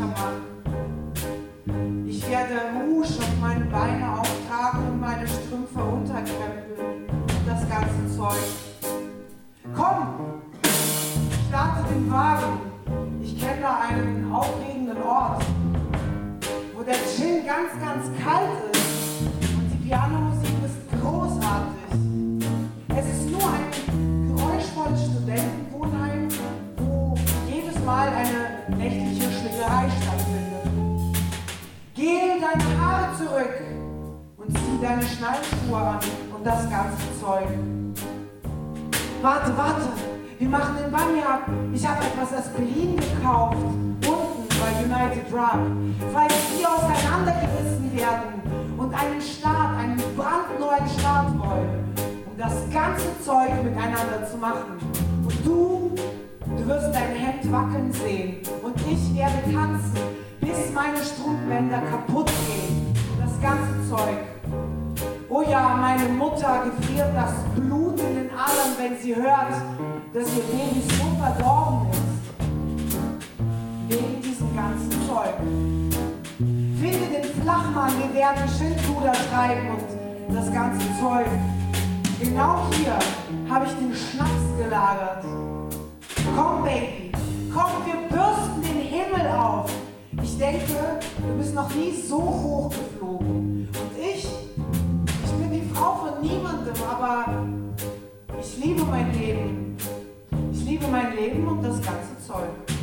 sicher machen. Ich werde Rouge auf meine Beine auftragen und meine Strümpfe unterkrempeln und das ganze Zeug. Komm, starte den Wagen. Ich kenne da einen aufregenden Ort, wo der Gin ganz, ganz kalt ist und die Pianomusik ist großartig. Es ist nur ein geräuschvolles Studentenwohnheim, wo jedes Mal eine nächtliche Schlägerei stattfindet. Gel deine Haare zurück und zieh deine Schnallschuhe an und das ganze Zeug. Warte, wir machen den Bunny ab. Ich habe etwas aus Berlin gekauft, unten bei United Drug. Falls die auseinandergerissen werden und einen brandneuen Start wollen, um das ganze Zeug miteinander zu machen. Und du wirst dein Hemd wackeln sehen und ich werde tanzen, bis meine Strumpfbänder kaputt gehen. Und das ganze Zeug. Oh ja, meine Mutter gefriert das Blut in den Adern, wenn sie hört, dass ihr Baby so verdorben ist. Wegen diesem ganzen Zeug. Finde den Flachmann, wir werden Schindluder treiben und das ganze Zeug. Genau hier habe ich den Schnaps gelagert. Komm, Baby, komm, wir bürsten den Himmel auf. Ich denke, du bist noch nie so hoch geflogen. Und ich bin die Frau von niemandem, aber ich liebe mein Leben. Ich liebe mein Leben und das ganze Zeug.